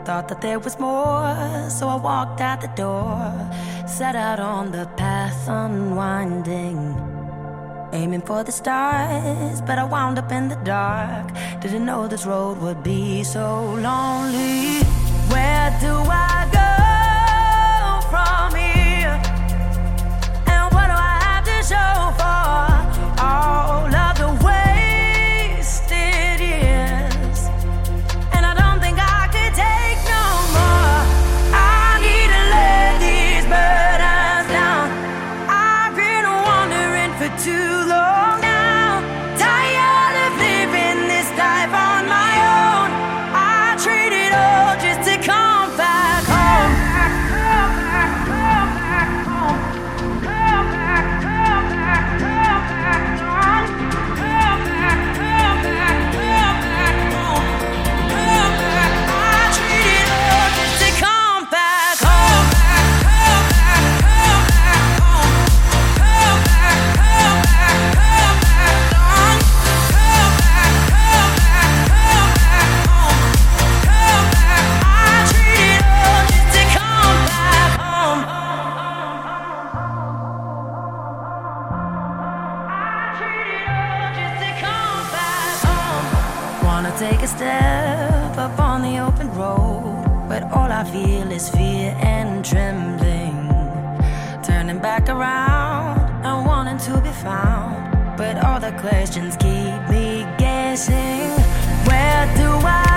thought that there was more, so I walked out the door, set out on the path unwinding, aiming for the stars, but I wound up in the dark. Didn't know this road would be so lonely. Where do I go from here? And what do I have to show for all of the wasted years? And I don't think I could take no more. I need to lay these burdens down. I've been wandering for too long now. Tired of living this life on my own. I trade it all just to come back home. Come back, come back home. Come back, come back, come back home. Come back, come back, come back home. Come back, I trade it all just to come back home. Come back, come back, come back home. Come back, come back, come back home. Come back, come back, come back home. Come back, I trade it all just to come back home. I trade it all just to come back home. Wanna take a step up on the open road, but all I feel is fear and trembling. Turning back around and wanting to be found, but all the questions keep me guessing. Where do I